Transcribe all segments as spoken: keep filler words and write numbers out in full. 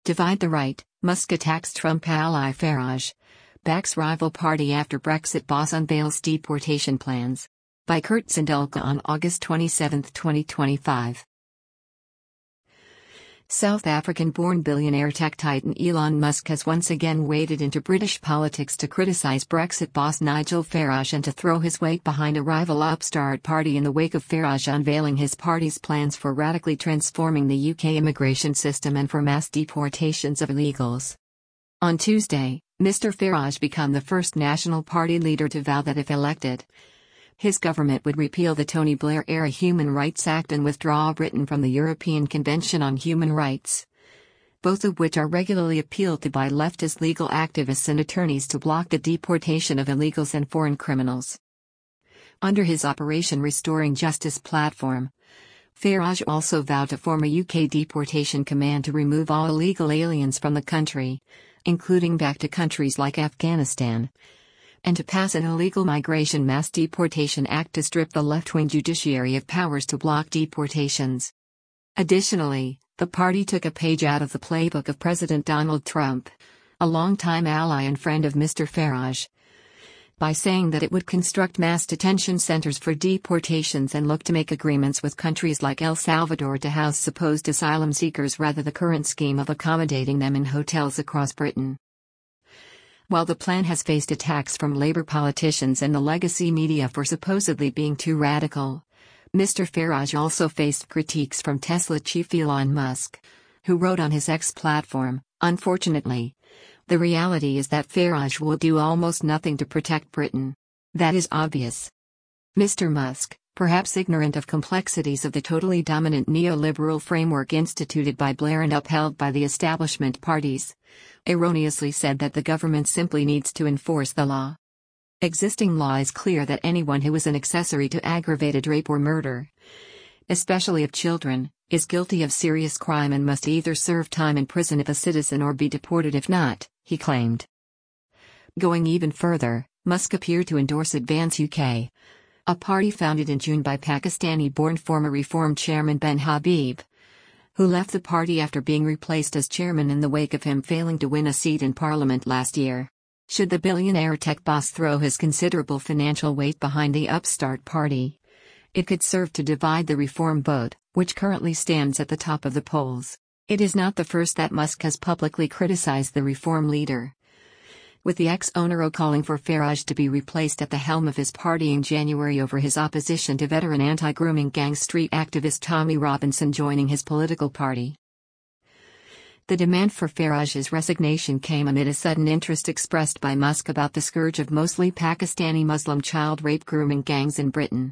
Divide the right, Musk attacks Trump ally Farage. Backs rival party after Brexit boss unveils deportation plans. By Kurt Sandulka on August twenty-seventh, twenty twenty-five. South African-born billionaire tech titan Elon Musk has once again waded into British politics to criticize Brexit boss Nigel Farage and to throw his weight behind a rival upstart party in the wake of Farage unveiling his party's plans for radically transforming the U K immigration system and for mass deportations of illegals. On Tuesday, Mister Farage became the first National Party leader to vow that if elected, his government would repeal the Tony Blair-era Human Rights Act and withdraw Britain from the European Convention on Human Rights, both of which are regularly appealed to by leftist legal activists and attorneys to block the deportation of illegals and foreign criminals. Under his Operation Restoring Justice platform, Farage also vowed to form a U K deportation command to remove all illegal aliens from the country, including back to countries like Afghanistan, and to pass an illegal migration mass deportation act to strip the left-wing judiciary of powers to block deportations. Additionally, the party took a page out of the playbook of President Donald Trump, a longtime ally and friend of Mister Farage, by saying that it would construct mass detention centers for deportations and look to make agreements with countries like El Salvador to house supposed asylum seekers rather than the current scheme of accommodating them in hotels across Britain. While the plan has faced attacks from Labour politicians and the legacy media for supposedly being too radical, Mister Farage also faced critiques from Tesla chief Elon Musk, who wrote on his X platform, "Unfortunately, the reality is that Farage will do almost nothing to protect Britain. That is obvious." Mister Musk, perhaps ignorant of complexities of the totally dominant neoliberal framework instituted by Blair and upheld by the establishment parties, erroneously said that the government simply needs to enforce the law. Existing law is clear that anyone who is an accessory to aggravated rape or murder, especially of children, is guilty of serious crime and must either serve time in prison if a citizen or be deported if not, he claimed. Going even further, Musk appeared to endorse Advance U K, a party founded in June by Pakistani-born former Reform chairman Ben Habib, who left the party after being replaced as chairman in the wake of him failing to win a seat in parliament last year. Should the billionaire tech boss throw his considerable financial weight behind the upstart party, it could serve to divide the Reform vote, which currently stands at the top of the polls. It is not the first that Musk has publicly criticized the Reform leader, with the ex-owner calling for Farage to be replaced at the helm of his party in January over his opposition to veteran anti-grooming gang street activist Tommy Robinson joining his political party. The demand for Farage's resignation came amid a sudden interest expressed by Musk about the scourge of mostly Pakistani Muslim child rape grooming gangs in Britain.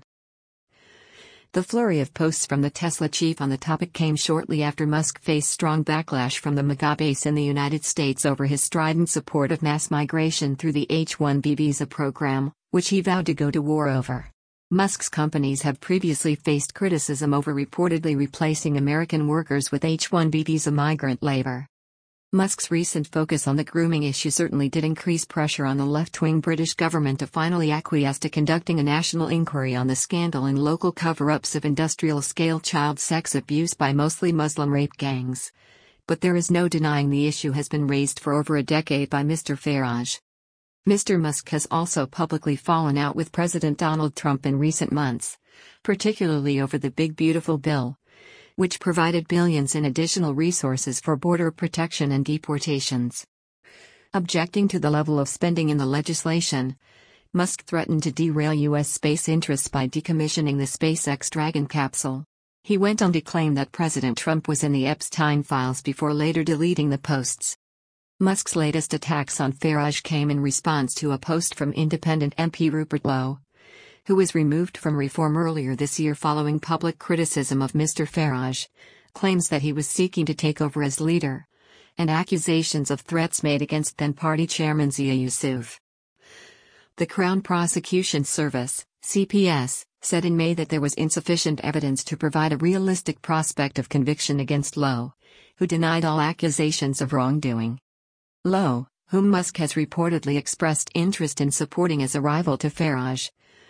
The flurry of posts from the Tesla chief on the topic came shortly after Musk faced strong backlash from the MAGA base in the United States over his strident support of mass migration through the H one B visa program, which he vowed to go to war over. Musk's companies have previously faced criticism over reportedly replacing American workers with H one B visa migrant labor. Musk's recent focus on the grooming issue certainly did increase pressure on the left-wing British government to finally acquiesce to conducting a national inquiry on the scandal and local cover-ups of industrial-scale child sex abuse by mostly Muslim rape gangs. But there is no denying the issue has been raised for over a decade by Mister Farage. Mister Musk has also publicly fallen out with President Donald Trump in recent months, particularly over the Big Beautiful Bill, which provided billions in additional resources for border protection and deportations. Objecting to the level of spending in the legislation, Musk threatened to derail U S space interests by decommissioning the SpaceX Dragon capsule. He went on to claim that President Trump was in the Epstein files before later deleting the posts. Musk's latest attacks on Farage came in response to a post from independent M P Rupert Lowe, who was removed from Reform earlier this year following public criticism of Mister Farage, claims that he was seeking to take over as leader, and accusations of threats made against then-party chairman Zia Yusuf. The Crown Prosecution Service, C P S, said in May that there was insufficient evidence to provide a realistic prospect of conviction against Lowe, who denied all accusations of wrongdoing. Lowe, whom Musk has reportedly expressed interest in supporting as a rival to Farage,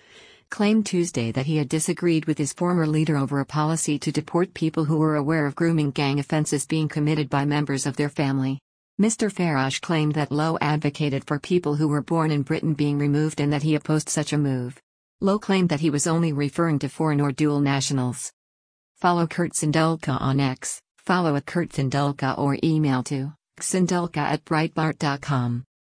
claimed Tuesday that he had disagreed with his former leader over a policy to deport people who were aware of grooming gang offenses being committed by members of their family. Mister Farage claimed that Lowe advocated for people who were born in Britain being removed and that he opposed such a move. Lowe claimed that he was only referring to foreign or dual nationals. Follow Kurt Sindulka on X, follow at Kurt Sindulka or email to xindulka at breitbart dot com.